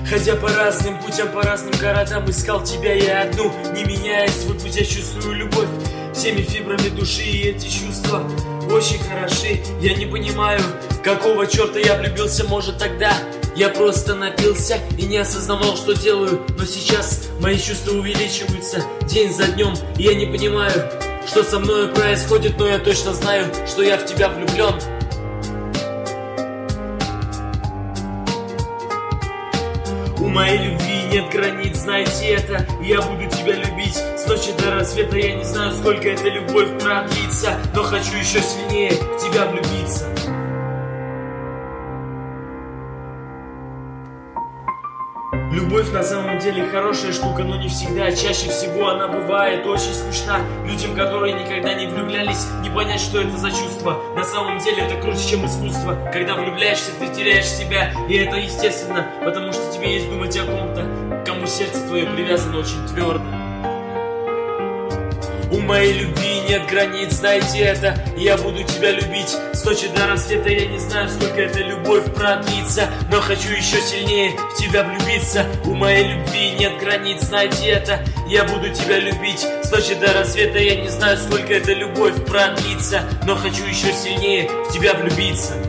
Ходя по разным путям, по разным городам, искал тебя я одну, не меняя свой путь, я чувствую любовь всеми фибрами души, и эти чувства очень хороши. Я не понимаю, какого черта я влюбился, может тогда я просто напился и не осознавал, что делаю. Но сейчас мои чувства увеличиваются день за днем, и я не понимаю, что со мной происходит, но я точно знаю, что я в тебя влюблен. У моей любви нет границ, знайте это, я буду тебя любить с ночи до рассвета. Я не знаю, сколько эта любовь продлится, но хочу еще сильнее в тебя влюбиться. Любовь на самом деле хорошая штука, но не всегда. Чаще всего она бывает очень скучна. Людям, которые никогда не влюблялись, не понять, что это за чувство. На самом деле это круче, чем искусство. Когда влюбляешься, ты теряешь себя, и это естественно, потому что тебе есть думать о ком-то, кому сердце твое привязано очень твердо. У моей любви нет границ, знайте это, я буду тебя любить с ночи до рассвета. Я не знаю, сколько эта любовь продлится, но хочу еще сильнее в тебя влюбиться. У моей любви нет границ, знайте это, я буду тебя любить с ночи до рассвета. Я не знаю, сколько эта любовь продлится, но хочу еще сильнее в тебя влюбиться.